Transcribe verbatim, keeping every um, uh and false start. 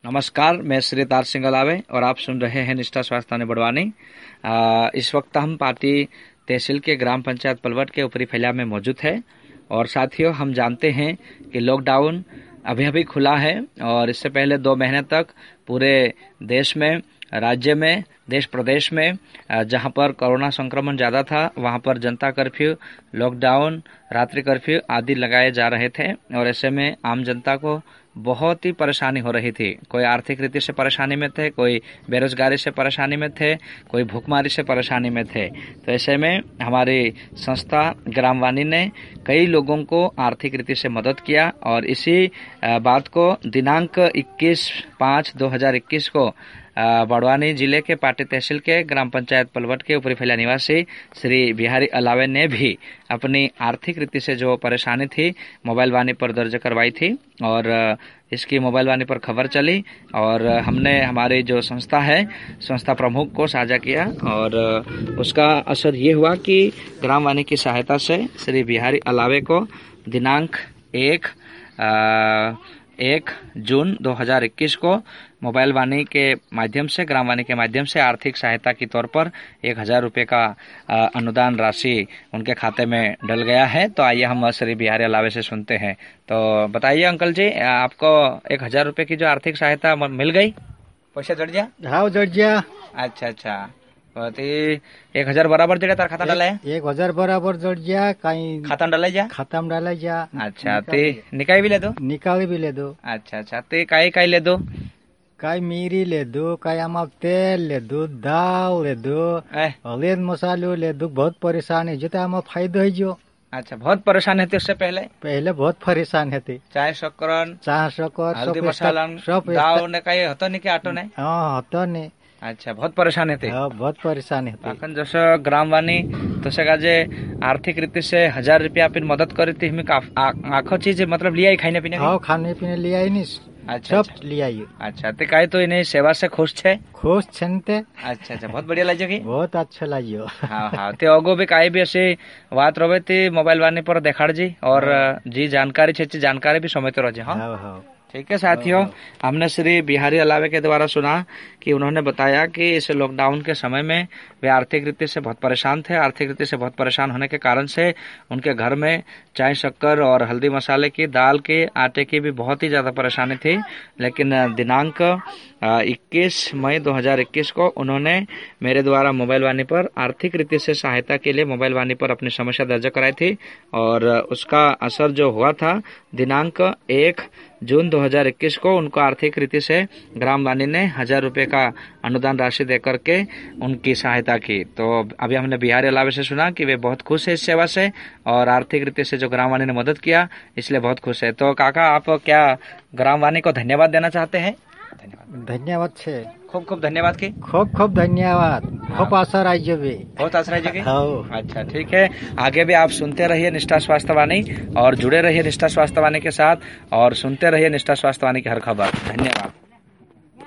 नमस्कार, मैं श्री तार सिंह अलावे और आप सुन रहे हैं निष्ठा स्वास्थ्य बड़वानी। इस वक्त हम पार्टी तहसील के ग्राम पंचायत पलवट के ऊपरी फैला में मौजूद है और साथियों, हम जानते हैं कि लॉकडाउन अभी अभी खुला है और इससे पहले दो महीने तक पूरे देश में, राज्य में, देश प्रदेश में जहां पर कोरोना संक्रमण ज़्यादा था वहां पर जनता कर्फ्यू, लॉकडाउन, रात्रि कर्फ्यू आदि लगाए जा रहे थे और ऐसे में आम जनता को बहुत ही परेशानी हो रही थी। कोई आर्थिक रीति से परेशानी में थे, कोई बेरोजगारी से परेशानी में थे, कोई भूखमारी से परेशानी में थे। तो ऐसे में हमारी संस्था ग्रामवाणी ने कई लोगों को आर्थिक रीति से मदद किया और इसी बात को दिनांक इक्कीस पाँच दो हजार इक्कीस को बड़वानी जिले के पाटी तहसील के ग्राम पंचायत पलवट के ऊपरी फैला निवासी श्री बिहारी अलावे ने भी अपनी आर्थिक रीति से जो परेशानी थी मोबाइल वाणी पर दर्ज करवाई थी और इसकी मोबाइल वाणी पर खबर चली और हमने हमारी जो संस्था है संस्था प्रमुख को साझा किया और उसका असर ये हुआ कि ग्राम वाणी की सहायता से श्री बिहारी अलावे को दिनांक एक आ, एक जून दो हजार इक्कीस को मोबाइल वाणी के माध्यम से, ग्राम वाणी के माध्यम से आर्थिक सहायता के तौर पर एक हजार रुपये का अनुदान राशि उनके खाते में डल गया है। तो आइए हम श्री बिहारी अलावे से सुनते हैं। तो बताइए अंकल जी, आपको एक हजार रुपये की जो आर्थिक सहायता मिल गई, पैसा जड़ गया? हाँ, जड़ गया। अच्छा अच्छा, एक हजार बराबर जड़े तार खाता डाला है? एक हजार बराबर जड़ गया। कहीं खाता में डाला जा? खाता में डाला जा। अच्छा, ते निकाल भी ले दो? निकाल भी ले दो। अच्छा अच्छा, ते काई काई ले दो? काई मीरी ले दो, काई अमक तेल ले दो, दाल ले दो, हल्दी मसालो ले दो। बहुत परेशानी जो हम फायदा है जो। अच्छा, बहुत परेशान थे उससे पहले? पहले बहुत परेशान थे। चाय शक्कर, चाय शक्कर, हल्दी मसाला, दाल ने काही होतो नहीं कि आटो नहीं? हाँ, होतो नहीं। अच्छा, बहुत परेशान थे? हाँ, बहुत परेशान थे। आपण जसं ग्रामवाणी तसे का जे आर्थिक रीति से हजार रुपया आपन मदद करी थी, हमें आखो चीज मतलब लिया ही खाने पीने? हाँ, खाने पीने लिया ही नहीं। अच्छा, सब लिया ही। अच्छा, ते काय तो इन्हें सेवा से खुश छे? खुश छे। अच्छा अच्छा, बहुत बढ़िया लगे? बहुत अच्छा लगे। हाँ हाँ, ते अगो भी काही भी ऐसी बात रहे थी मोबाइल वाणी पर देखाड़ जी और जी जानकारी छे जानकारी भी समय तो रहे। हाँ, ठीक है साथियों, हमने श्री बिहारी अलावे के द्वारा सुना कि उन्होंने बताया कि इस लॉकडाउन के समय में वे आर्थिक रीति से बहुत परेशान थे। आर्थिक रीति से बहुत परेशान होने के कारण से उनके घर में चाय शक्कर और हल्दी मसाले की, दाल की, आटे की भी बहुत ही ज्यादा परेशानी थी। लेकिन दिनांक इक्कीस मई दो हजार इक्कीस को उन्होंने मेरे द्वारा मोबाइल वाणी पर आर्थिक रीति से सहायता के लिए मोबाइल वाणी पर अपनी समस्या दर्ज कराई थी और उसका असर जो हुआ था दिनांक एक जून दो हजार इक्कीस को उनको आर्थिक रीति से ग्राम वाणी ने हजार रुपए का अनुदान राशि देकर के उनकी सहायता की। तो अभी हमने बिहारी अलावे से सुना कि वे बहुत खुश है इस सेवा से और आर्थिक रीति से जो ग्राम वाणी ने मदद किया इसलिए बहुत खुश है। तो काका, आप क्या ग्राम वाणी को धन्यवाद देना चाहते हैं? धन्यवाद। धन्यवाद छे, खूब खूब धन्यवाद की खूब खूब धन्यवाद। खूब आशा राज्य भी बहुत आशा राज्य की। हाँ। अच्छा, ठीक है, आगे भी आप सुनते रहिए निष्ठा स्वास्थ्य वाणी और जुड़े रहिए निष्ठा स्वास्थ्य वाणी के साथ और सुनते रहिए निष्ठा स्वास्थ्य वाणी की हर खबर। धन्यवाद।